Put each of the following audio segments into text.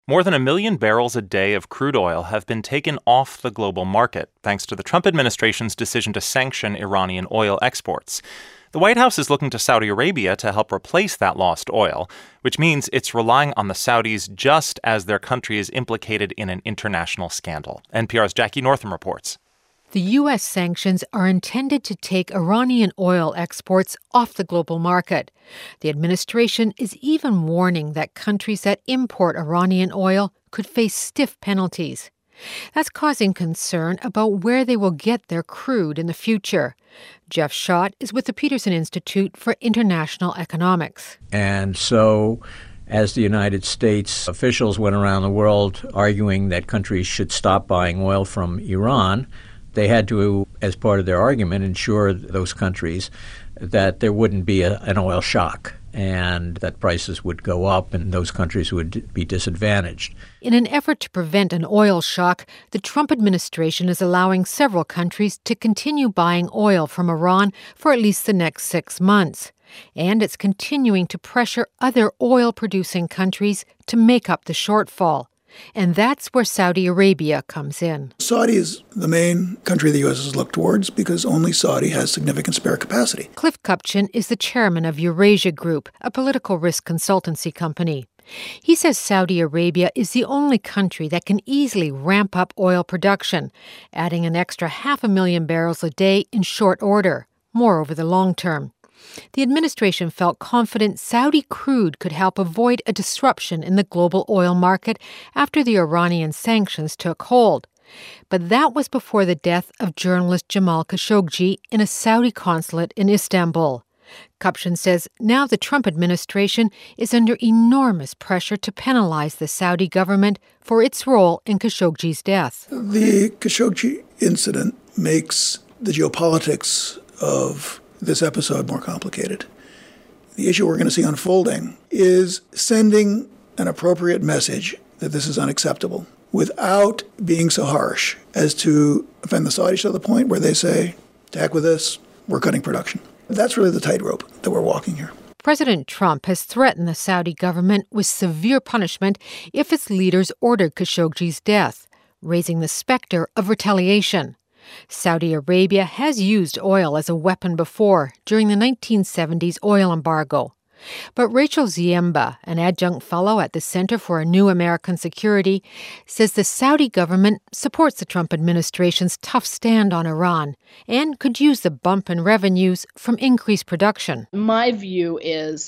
More than 1 million barrels a day of crude oil have been taken off the global market, thanks to the Trump administration's decision to sanction Iranian oil exports. The White House is looking to Saudi Arabia to help replace that lost oil, which means it's relying on the Saudis just as their country is implicated in an international scandal. NPR's Jackie Northam reports. The U.S. sanctions are intended to take Iranian oil exports off the global market. The administration is even warning that countries that import Iranian oil could face stiff penalties. That's causing concern about where they will get their crude in the future. Jeff Schott is with the Peterson Institute for International Economics. And so, as the United States officials went around the world arguing that countries should stop buying oil from Iran, they had to, as part of their argument, ensure those countries that there wouldn't be an oil shock and that prices would go up and those countries would be disadvantaged. In an effort to prevent an oil shock, the Trump administration is allowing several countries to continue buying oil from Iran for at least the next 6 months. And it's continuing to pressure other oil-producing countries to make up the shortfall. And that's where Saudi Arabia comes in. Saudi is the main country the U.S. has looked towards because only Saudi has significant spare capacity. Cliff Kupchan is the chairman of Eurasia Group, a political risk consultancy company. He says Saudi Arabia is the only country that can easily ramp up oil production, adding an extra 500,000 barrels a day in short order, more over the long term. The administration felt confident Saudi crude could help avoid a disruption in the global oil market after the Iranian sanctions took hold. But that was before the death of journalist Jamal Khashoggi in a Saudi consulate in Istanbul. Kupchan says now the Trump administration is under enormous pressure to penalize the Saudi government for its role in Khashoggi's death. The Khashoggi incident makes the geopolitics of this episode more complicated. The issue we're going to see unfolding is sending an appropriate message that this is unacceptable without being so harsh as to offend the Saudis to the point where they say, to heck with this, we're cutting production. That's really the tightrope that we're walking here. President Trump has threatened the Saudi government with severe punishment if its leaders ordered Khashoggi's death, raising the specter of retaliation. Saudi Arabia has used oil as a weapon before, during the 1970s oil embargo. But Rachel Ziemba, an adjunct fellow at the Center for a New American Security, says the Saudi government supports the Trump administration's tough stand on Iran and could use the bump in revenues from increased production. My view is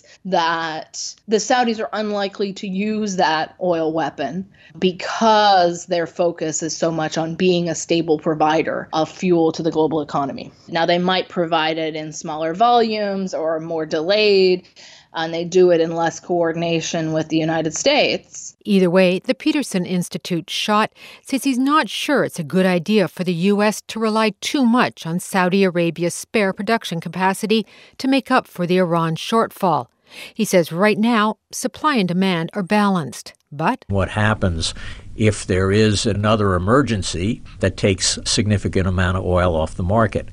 that the Saudis are unlikely to use that oil weapon because their focus is so much on being a stable provider of fuel to the global economy. Now, they might provide it in smaller volumes or more delayed, and they do it in less coordination with the United States. Either way, the Peterson Institute Schott says he's not sure it's a good idea for the U.S. to rely too much on Saudi Arabia's spare production capacity to make up for the Iran shortfall. He says right now, supply and demand are balanced. But what happens if there is another emergency that takes a significant amount of oil off the market?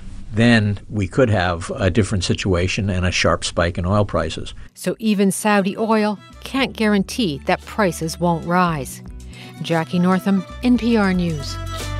Then we could have a different situation and a sharp spike in oil prices. So even Saudi oil can't guarantee that prices won't rise. Jackie Northam, NPR News.